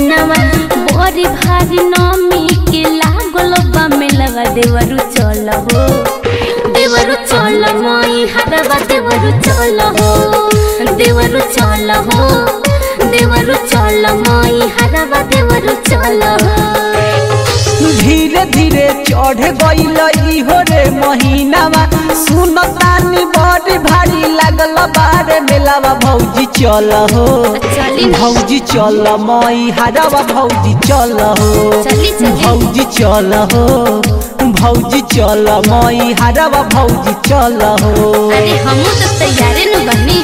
महीनावा बड़ी भारी नमी के लागल बा मेलवा देवरु चल हो देवरु चल मई हरवा देवरु चल हो देवरु चल हो देवरु चल मई हरवा देवरु चल हो। धीरे धीरे चढ़ गइल इहो रे महीनावा सुनतानी बड़ी भारी लागल बारे मेलावा भौजी चल हो भौजी चल मई हरवा भौजी चल हो भौजी चल हो भौजी चल मई हरवा भौजी चल हो। अरे हम तो तैयार न बनी।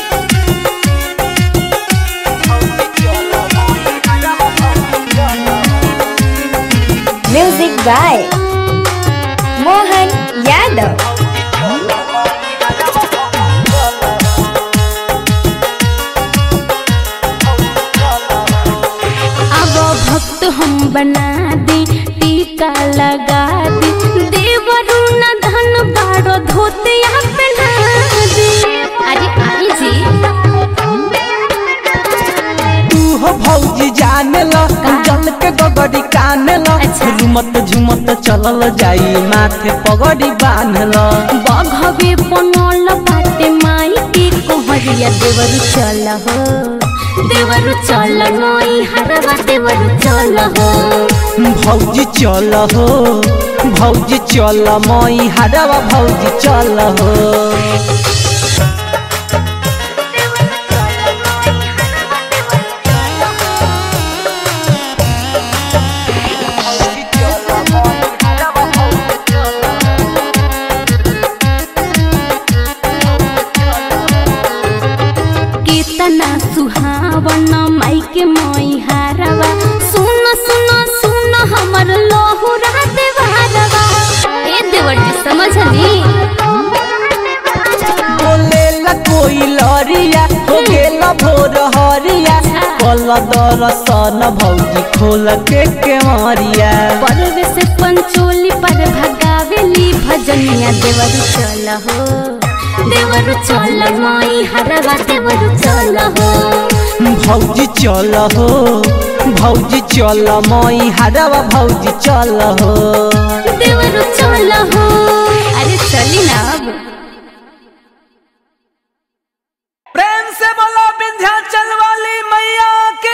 Music by Mohan Yadav. अब भक्त हम बना दी टीका लगा दी देवरु न धन बाड़ो धोतिया पहना दी। अरे आई जी तू हो भौजी जान लो जल के गगड़ी कान लो झुमत झुमत चलल जाई माथे पगड़ी बांध लो बघवे पनल बाटे माई के कोहरिया देवरु चल हो देवरु चल मई हरवा देवरु चल हो भौजी चल हो भौजी चल मई हरवा भौजी चल हो। कितना सुहावन माई के मई हरवा सुन सुन सुन हमर लोहुरा देवरवा। ए देवर जी समझली बोले ला कोई लरिया हो गेला भोर हरिया कल दरसन भौजी खोल के केवरिया परवे से पंचोली पर भगावेली भजनिया देवरु चल हो देवरु चल मई हरवा देवरु चल हो भौजी चल हो भौजी चल मई हरवा भौजी चल हो देवरु चल हो। अरे चली ना अब प्रेम से बोलो विंध्याचल वाली मैया के।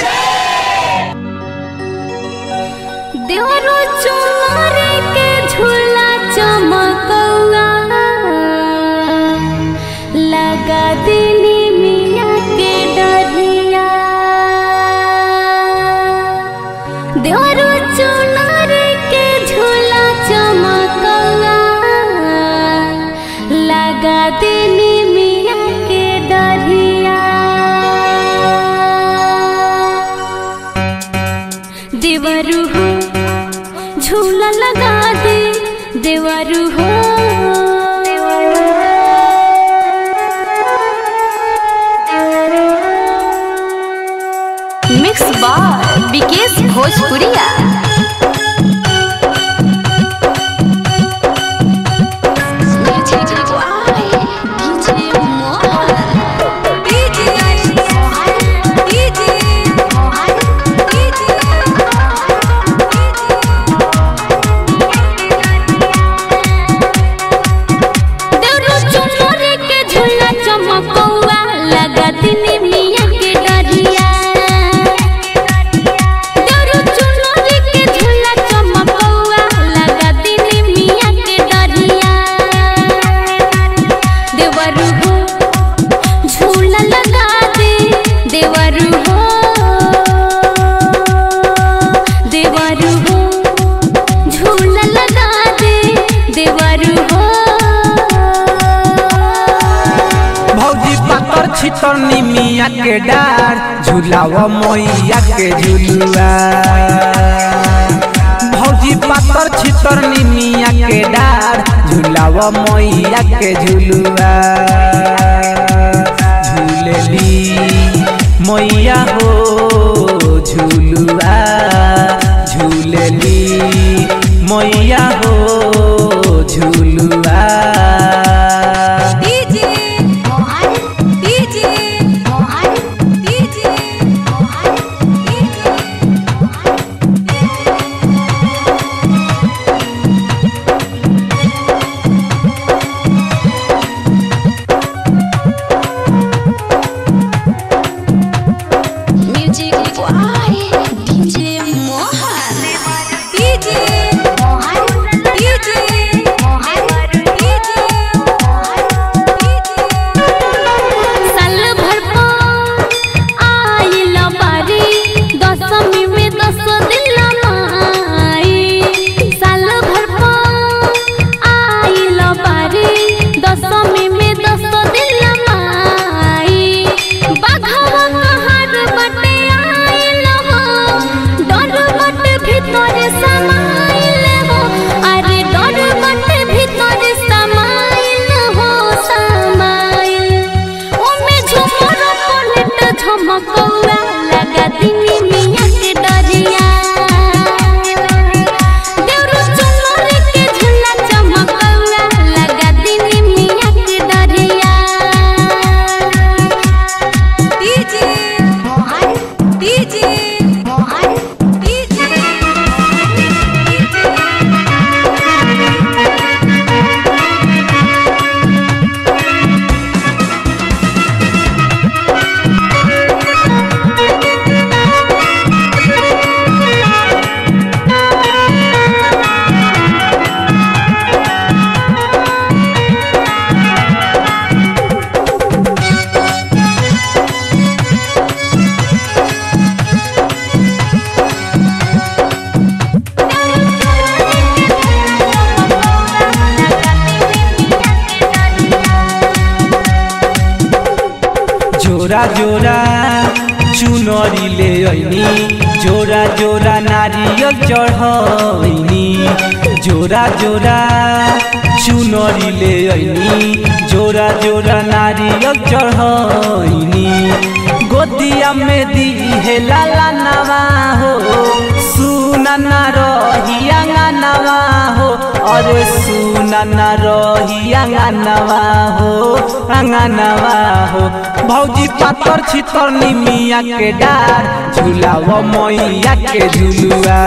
देवरु चुनरी के झूला चमकौआ लगा दिली मिया के डरिया देवरु चुनरी के झूला चमकौआ लगा दिली मिया के डरिया देवरु हो झूला लगा दे देवरु हो मिक्स बार विकेश भोजपुरिया। छितरनी मिया के डार झूलावा मैया के झुलुआ भौजी पातर छितरनी मिया के डार झूलावा मैया के झुलुआ झूलेली मैया हो झुलुआ झूलेली मैया हो झुलुआ। जोरा जोरा चुनरी ले अइनी जोरा जोरा नारियल चढ़ैनी जोरा जोरा चुनरी ले अइनी जोरा जोरा नारियल चढ़ैनी गोदिया में दी है लाला नवा हो सुना ना रही अंगनवा हो अरे सुना ना रही अंगनवा हो भौजी पातर छितर निमिया के डार झूलाव मैया के झुलुआ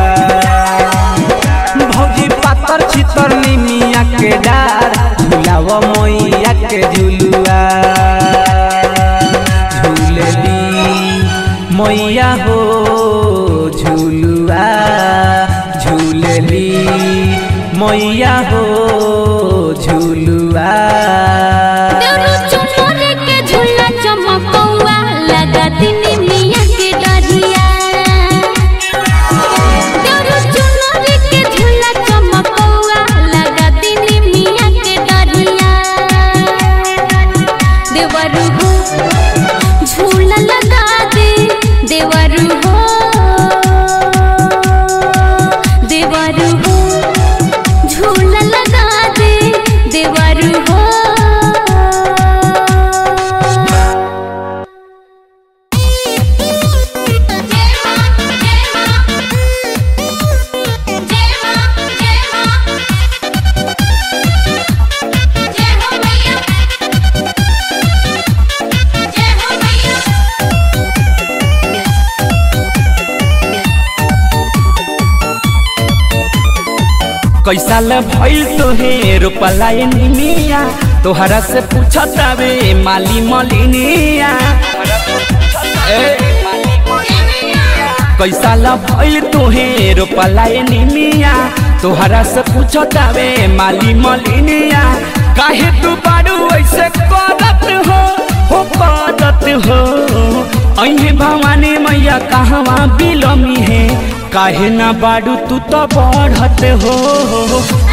भौजी पातर छितर निमिया के डार झूलाव मैया के झुलुआ झूलेली मैया हो झुलुआ झूलेली मैया हो झुलुआ कैसा ल भइल तोहे रोपला निमिया तोहरा से पूछतावे माली मलिनिया कैसा ल भइल तोहे रोपला निमिया तोहरा से पूछतावे माली मलिनिया काहे तू बारू ऐसे करत हो अहे भवानी मैया कहवा बिलमी है काहे ना बारू तू तो बढ़त हो